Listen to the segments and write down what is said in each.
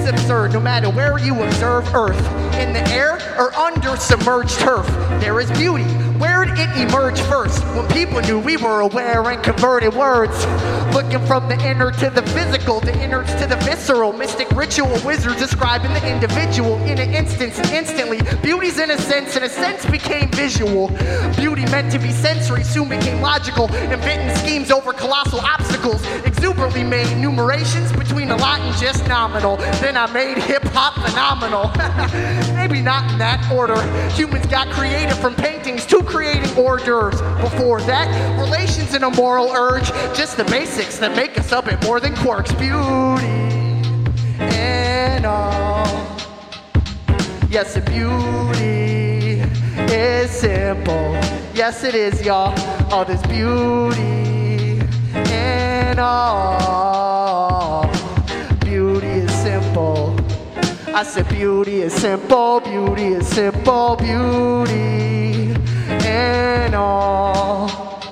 absurd no matter where you observe Earth. In the air or under submerged turf, there is beauty. Where did it emerge first? When people knew we were aware and converted words. Looking from the inner to the physical, the innards to the visceral. Mystic ritual wizards describing the individual in an instance and instantly. Beauty's in a sense became visual. Beauty meant to be sensory soon became logical. Inventing schemes over colossal obstacles. Exuberantly made numerations between a lot and just nominal. Then I made hip-hop phenomenal. Maybe not in that order. Humans got creative from paintings to creating hors d'oeuvres. Before that, relations and a moral urge. Just the basics that make us a bit more than quirks. Beauty and all. Yes, the beauty is simple. Yes, it is, y'all. All this beauty and all. Beauty is simple. I said beauty is simple, beauty is simple, beauty and all.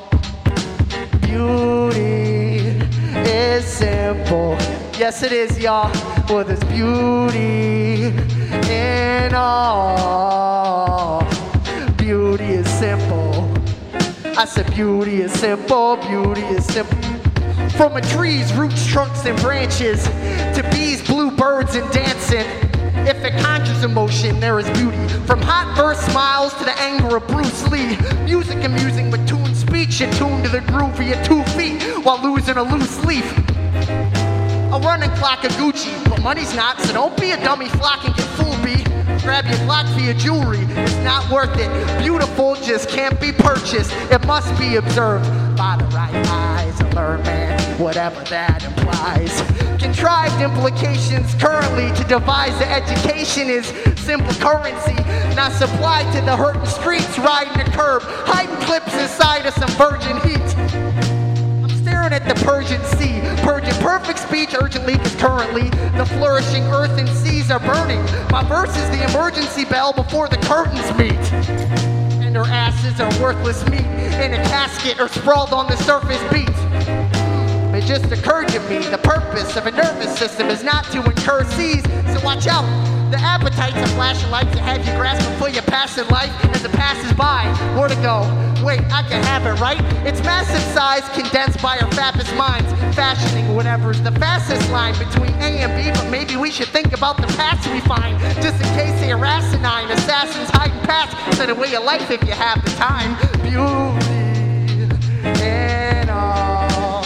Beauty is simple. Yes, it is, y'all. Well, there's beauty in all. Beauty is simple. I said beauty is simple, beauty is simple. From a tree's roots, trunks, and branches to bees, bluebirds, and dancing. If it conjures emotion, there is beauty. From hot verse smiles to the anger of Bruce Lee. Music amusing with tuned speech attuned to the groove via 2 feet while losing a loose leaf. A running clock of Gucci, but money's not, so don't be a dummy flock and get fooled, B. Grab your block for your jewelry, it's not worth it. Beautiful just can't be purchased, it must be observed by the right eyes. Alert man, whatever that implies. Contrived implications currently to devise the education is simple currency, not supplied to the hurting streets, riding the curb, hiding clips inside of some virgin heat. Staring at the Persian Sea, purging perfect speech urgently, cause currently the flourishing earth and seas are burning. My verse is the emergency bell before the curtains meet. And their asses are worthless meat in a casket or sprawled on the surface beat. It just occurred to me, the purpose of a nervous system is not to incur seas, so watch out. The appetites of flashing lights that have you grasping for your passing life as it passes by. Where to go? Wait, I can have it right. It's massive size condensed by our fappest minds, fashioning whatever's the fastest line between A and B. But maybe we should think about the paths we find, just in case they are asinine assassins hiding paths. Set away your life if you have the time. Beauty and all.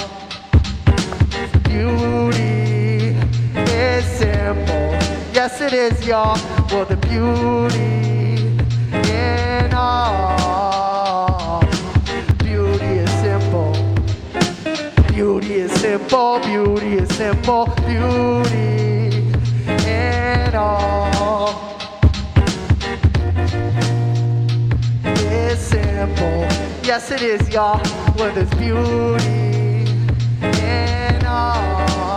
Beauty is simple. Yes, it is, y'all. Well, the beauty in all. Beauty is simple. Beauty is simple. Beauty is simple. Beauty in all. It's simple. Yes, it is, y'all. Well, there's beauty in all.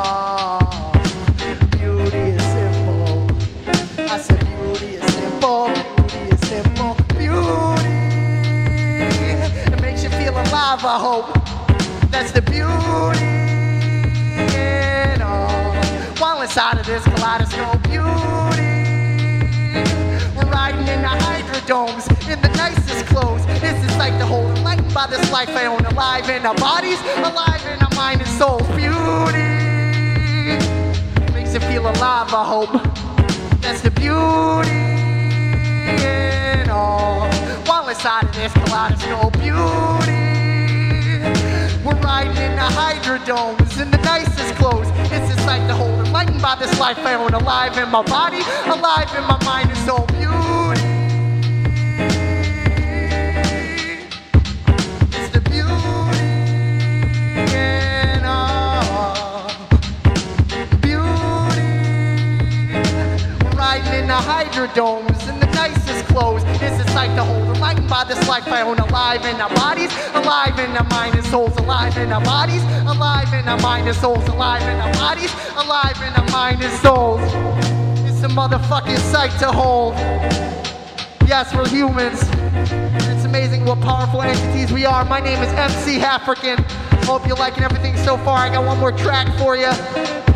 I said beauty is simple, beauty is simple, beauty. It makes you feel alive, I hope. That's the beauty in all. While inside of this kaleidoscope, beauty. We're riding in the hydrodomes, in the nicest clothes. This is like the whole enlightened by this life I own. Alive in our bodies, alive in our mind and souls. Beauty makes you feel alive, I hope. That's the beauty in all. While inside of this kaleidoscope, beauty. We're riding in the hydrodomes in the nicest clothes. It's just like the whole enlightened by this life I own. Alive in my body, alive in my mind and soul. Beauty. It's the beauty in all. Beauty. Riding in the hydrodomes in the nicest clothes. This is like the whole enlightened by this life I own. Alive in our bodies, alive in our mind and souls. Alive in our bodies, alive in our mind and souls. Alive in our bodies, alive in our mind and souls. It's a motherfucking sight to hold. Yes, we're humans. It's amazing what powerful entities we are. My name is MC African. Hope you're liking everything so far. I got one more track for you.